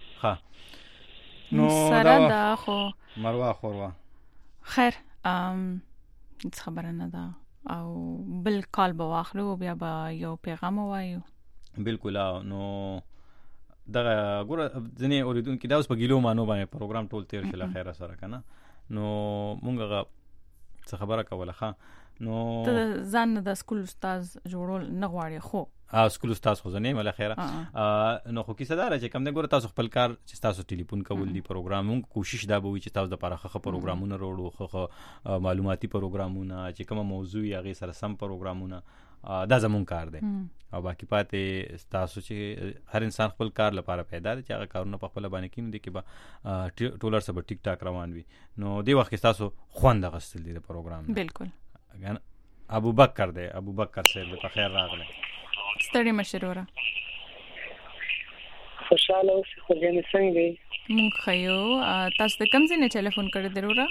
ها نو سره دا خو مروه خوروا خیر هیڅ خبره نه ده او بل کال به واخلو بیا به یو پیغام وایو بالکل نو دغه ګوره ځنې اوریدونکو دا اوس په ګیلو مانو باندې پروګرام ټول تیر شل خیره سره کنه نو مونږه څه خبره کوله ښه نو ته ځان د سکول استاد جوړول نه غواړي خو سکول استاد خو ځنې مله خیره نو خو کیسه دار چې کم نه ګوره تاسو خپل کار چې تاسو ټلیفون کول دي پروګرام مونږ کوشش دا به وي چې تاسو د لپاره خه پروګرامونه وروړو خو معلوماتي پروګرامونه چې کومه موضوع یې هغه سره سم پروګرامونه دا زمون کار دی او باقی پاتې تاسو چې هر انسان خپل کار لپاره پیدا دی چې هغه کارونه په خپل باندې کینو دي کې به ټولر سره ټیک ټاک روان وي نو دی وخت تاسو خوند غستل دي د پروګرام بالکل ابو بکر صاحب په خیر راغله ستړي مشروره خوشاله اوسې خو ځنه څنګه مونږ خیو تاسو د کوم ځای نه ټلیفون کړی ضروره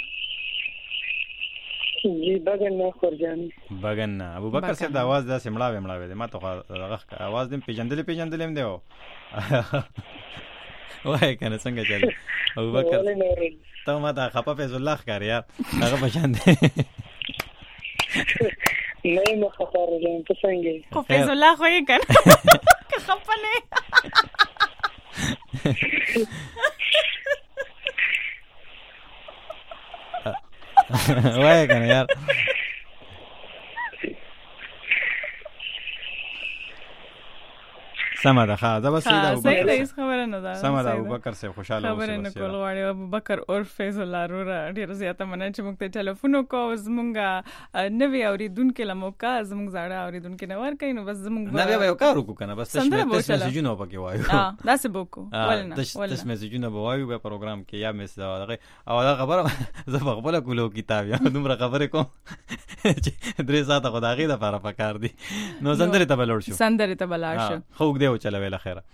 جی بغن نه خورجان بغن ابو بکر صاحب د आवाज دا سمړاوي دی ما ته هغه आवाज دې پیژندلې هم دی وای کنه څنګه چل ابو بکر ته ما ته خپه فیض الله ښکار یار هغه پېژند نه ما خبر یم ته څنګه خو فیض الله خو یې کړ خپه نه وای کنه یار سمه ده ښه دا بس دا صحیح خبره نه ده سمه ده ابو بکر صاحب خوشاله اوسه خبره نه کول غواړي ابو بکر اور فیض الله رورا ډیر زیاته مننه چې موږ ته ټلیفون وکاو زمونږه نوې اوریدونکو لموکا زمونږ زړه اوریدونکو نه ور کوي نو بس زمونږ نه به یو کار وکړو کنه بس تاسو میسجونه پکې وایو دا څه بوکو ولنه تاسو میسجونه وایو په پروګرام کې یا میس دا او دا خبره زه خپل کولو کتاب یا دومره خبره کوم چې درې ساعته خدای د لپاره پکار دي نو سندره ته بلور شو سندره ته بلار شو خو دې و چلوي له خیره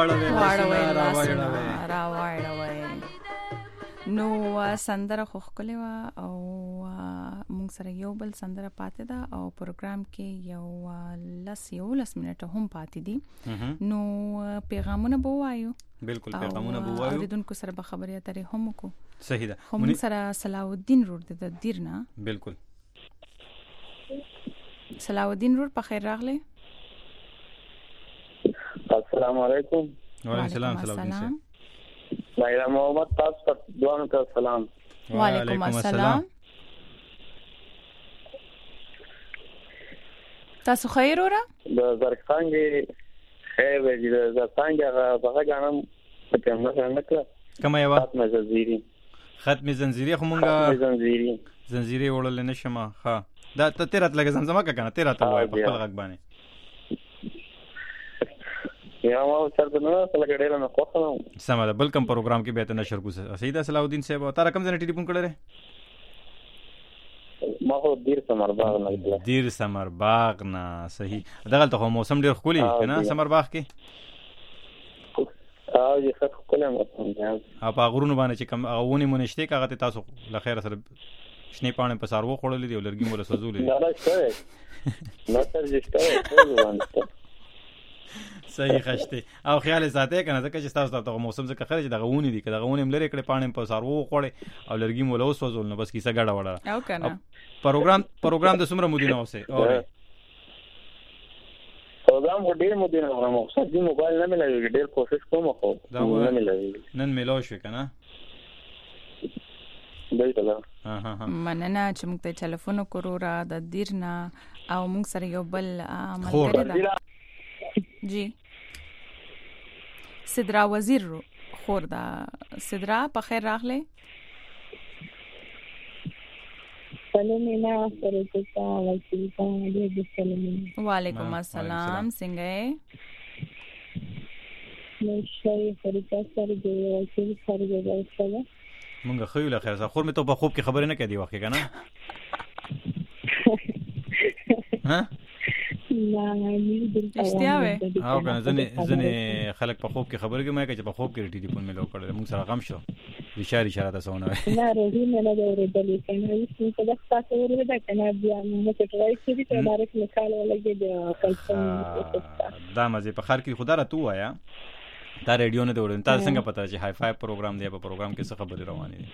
راوړوي نو سندره خو خلې وا او مونږ سره یو بل سندره پاتې ده او پروګرام کې یو 10 منټه هم پاتې دي نو پیغامونه بو وایو بالکل پیغامونه بو وایو اوریدونکو سره به خبرې اترې هم کو صحیح ده هم سره صلاح الدین رور د دیرنا بالکل صلاح الدین رور په خیر راغله السلام علیکم وعلیکم السلام مایرا محمد تاسو دوه ته سلام وعلیکم السلام تاسو خیر اورا د زرڅنګ خیر دی د زرڅنګ هغه غانم په کومه څنګه کومه یو ختم زنجیری خو مونږه زنجیری وړل نشم ها دا ته تیرات لګ زمزمه کنه تیرات وای په خپل غږ باندې یا ما څرته نو څه لګړې نه خوښه سم ده بل کوم پروګرام کې به ته نشر کو صحیح ده صلاح الدین صاحب تا رقم زنه ټلیفون کړل ما هو دیر سمر باغ نه صحیح دغه ته موسم ډیر خولي کنه سمر باغ کې یې خط خپل موسم دی په غرونو باندې چې کوم غونی مونشته کاغه تاسو لخير سره شنه پانه په سارو خړلې دی ولرګي مولا سوزولې نه تر جسته صحیح خشته او خیال ساته کنه ځکه چې تاسو ته موسم څخه خرج دغه ونی دي کله غونی ملره کړي پانه په سارو خړې او لرګي مولا وسوزول نو بس کیسه غړا وړه او کنه پروګرام د سمره مدینه اوسه او پروګرام ډیر مدینه غواړم خو دې موبایل نه ملایي ډیر کوشش کوم خو نه ملایي نن ملو شو کنه دایته مننه چې موږ ته ټلیفون وکړو را د دیرنا او موږ سره یو بل ملګری ده جی صدرا وزیر خور دا صدرا په خیر راغله سلامونه فرشتہ وکیلتا دې سلامونه وعلیکم السلام څنګه یې نشي فرشتہ سره دې وکیل سره دې سره مونږ خو له خیر سره خور مې ته په خوب کې خبرې نه کړې وخت کنه ها نه اشتیا وې او کنه ځنه خلک په خوب کې خبرې کوي مې چې په خوب کې ټلیفون مې لو کړل موږ سره غم شو اشاره تاسو نه نه روزي نه اورېدلې کنه هیڅ څه د تاسو اورېدل کنه بیا موږ ته ټرای کړی ته ډایرکټ مثال ولګي د کلسم دا مزه په خار کې خدا را تو آیا دا ریډیو نه دوړم تاسو څنګه پتا چې های فای پروګرام دی په پروګرام کې څه خبرې روانې دي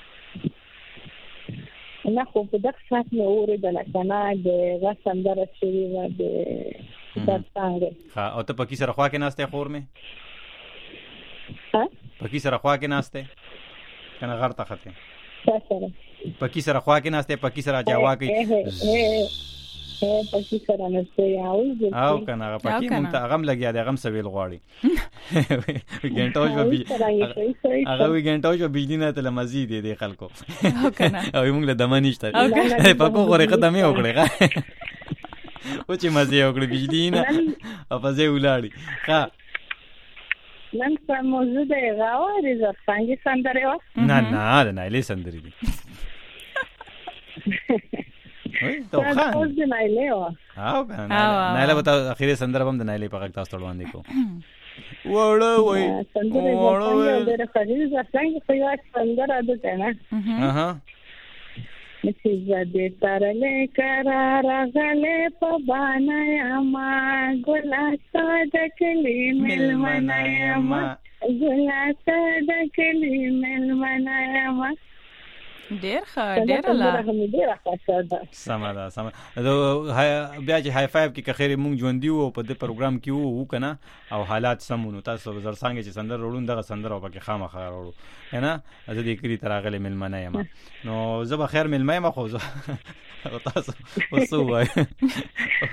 نه خو په دغه سات نه اورېدل کنه د غسندره شوی و د څنګه ها او ته پکې سره خوا کې ناشته خور مې ها پکې سره خوا کې ناشته کنه غړ ته خته سره پکې سره خوا کې ناشته پکې سره جوا کې پکې سره نشته او کنه پکې مونږ ته غم لګیا دی غم سویل غواړي ګنټو جو بجلی نه تل مزید دی خلکو او کنه او موږ له دمه نشته پکو غره قدمه وکړه او چې مزه وکړه بجلی نه او په ځای ولاړی ها نن څه موضوع دی راوړې څنګه سندره و نه نه لې سندري دي وای ته خان اوس دی نه لیو او نه له بتا اخیری سندره هم د نه لې پکې تاسو تړوان دي کو وړه وای وړه د خلیل څنګه په یو سندره ده کنه اها چې زده ترلې قرار غلې په باندې ما ګلاسا د کلی ملمنه ما ګلاسا د کلی ملمنه ما ډیر لا سمه بیا چې های فایو کې خیر مونږ ژوند دی او په دې پروګرام کې وو کنه او حالات سمونو تاسو زرڅنګ چې سندر وړون دغه سندر او پکې خامخا وړو کنه از دې کړی تراغله ملمنه یم نو زه به خیر ملمه یم خو تاسو وسو وای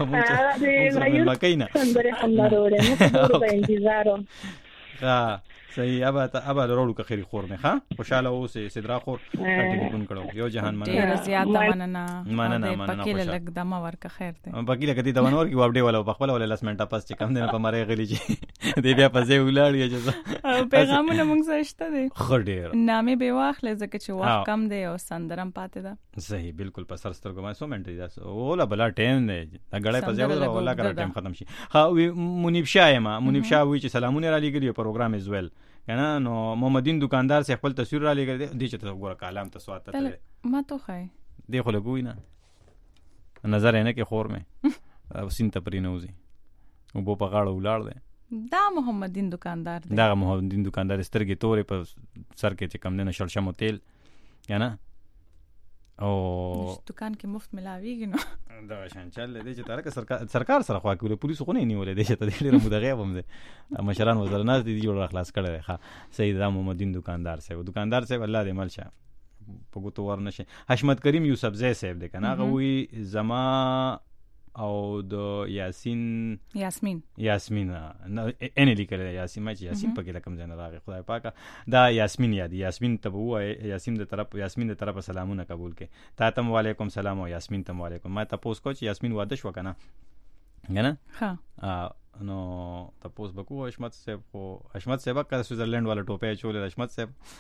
مونږ مکینا سندره هم وروړې نو په انتظار صحیح. اب وروړو که خیری خور مې ښه خوشاله اوسې صدرا خور ټلیفون کړو یو جهان ډېر زیاته مننه خوشاله لګ دمه ورکه خیر ته باقي لکه دې دونور کې واپډې ولا په خپل ولا لاس منټه پاس چې کم دنه په ماره غلي چې دې بیا په ځای ولاړ یا پیغامونه موږ سره شته دي خډیر نامې به واخلې ځکه چې وخت کم دی او سندرم پاتې ده صحیح بالکل په سر سترګو ما 100 منټه دي اوله بلا ټیم دی دا غړې په ځای ولا کړه ټیم ختم شي. ها منیب شاه وی چې سلامونه را لګي پروګرام از ویل کنه نو محمدین دکاندار سے خپل تصویر را لګي دي چې ته ګوره کلام ته سوات ته ما تو خای دی خو لګوي نه نظر نه کې خور مې او سین ته پرې نوځي او په غاړه ولاړ دی دا محمدین دکاندار دی دا محمدین دکاندار سترګې تورې په سر کې چې کم نه شړشمو تیل کنه او دکان کې مفت ملاویږي نو دا شان چل دی چې ترکه سرکار سره خوا کې پولیس خو نه نیولې دی چې ته ډېر مدغه هم دي مشران وزرناز دي جوړ خلاص کړي ښه صحیح. دا محمدین دکاندار صاحب الله دې مل شه په ګوتو ور نشي. حشمت کریم یوسف زئی صاحب دی کنه هغه وی زما او د یاسمین ان لیکل یاسین ما چې یاسین پکې لکم ځنه راغی خدای پاکه دا یاسمین یاد یاسمین ته وای یاسین د طرف سلامونه قبول کې تا تم وعلیکم سلام او یاسمین تم وعلیکم. ما تاسو کو چې یاسمین واده شو کنه نه ها نو تاسو بکو حشمت صاحب کا سویزرلند والا ټوپه چولې حشمت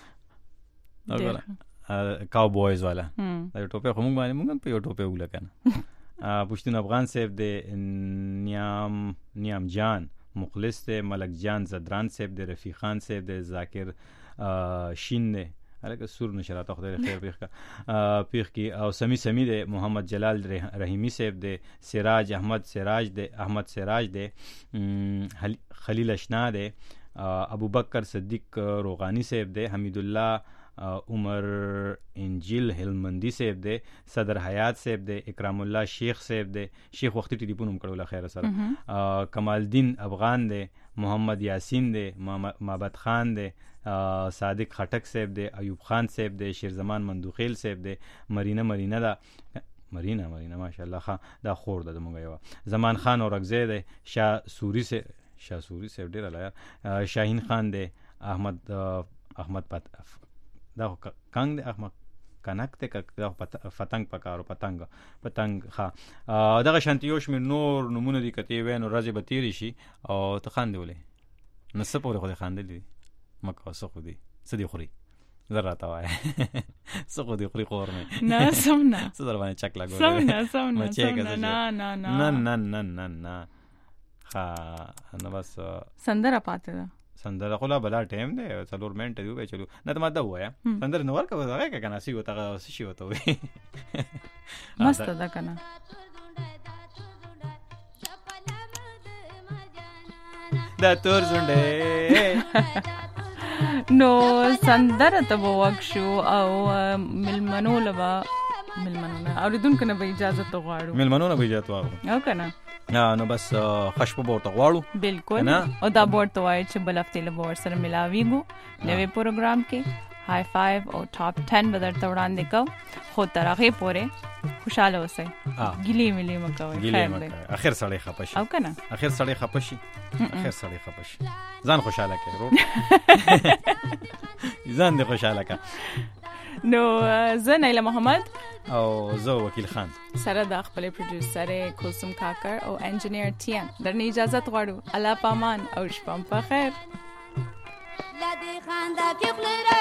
صاحب کاوبویز والا دا ټوپه هم موږ په یو ټوپه ولکنه پشتون افغان صاحب دی نیام جان مخلص دی ملک جان زدران صاحب دی رفیق خان صاحب دی ذاکر شین دی الکه سور نشراته خدای خیر پیخ کی او سمی دی محمد جلال رحیمی صاحب دی سراج احمد سراج دی خلیل اشنا دی ابو بکر صدیق روغانی صاحب دی حمید الله عمر انجیل هلمندی صاحب دی صدر حیات صاحب دی اکرام الله شیخ صاحب دی شیخ وختي ټلیفون هم کړو خیر سره کمال الدین افغان دی محمد یاسین دی محمد خان دی صادق خټک صاحب دی ایوب خان صاحب دی شیر زمان مندوخیل صاحب دی مرینا دا مرینا ماشاءالله خا دا خور د موږ یو زمان خان اورغزی دی شاه سوری صاحب ډیر لا شاهین خان دی احمد دا کانګ د احمد کنک ته دا پتنګ پکارو پتنګ ها دغه شانتیوش مې نور نمونه دي کته وینو راځي به تیری شي او ته خان دی ولې نسه پورې خو خاندلی مکه وسخو دي سدي خوري زراته وای سخو دي خوري خور مې نه سمنا سدر باندې چک لا ګورې نه ها نو بس سندره پاتې ده سندره خو لا بلا ټیم دی څلور منټه دی وای چلو نه ته ما دا وایا سندره نو ورکه وځه کنه سی وته شي وته وي مست ده کنه دا تور زونډه نو سندره ته وښو او ملمنو اوریدونکو نه به اجازه ته غواړو او کنه نو بس خشپ بورته غواړو بالکل او دا بورته وای چې بل هفته له بور سره ملاویږو نوې پروګرام کې های 5 او ټاپ 10 بدر ته وړاندې کو خو ترغه پوره خوشاله اوسئ ګلی ملي مکوئ خیر دی اخر سړی خپشي او کنه اخر سړی خپشي ځان خوشاله کړه ځان دې خوشاله کړه نو زه نیله محمد او زه وکیل خان سره د خپل پروډوسر کوسم کاکر او انجینیر تیان درنه اجازه غواړو الله پامان او شپه په خیر لا دې خاندا کې خلرا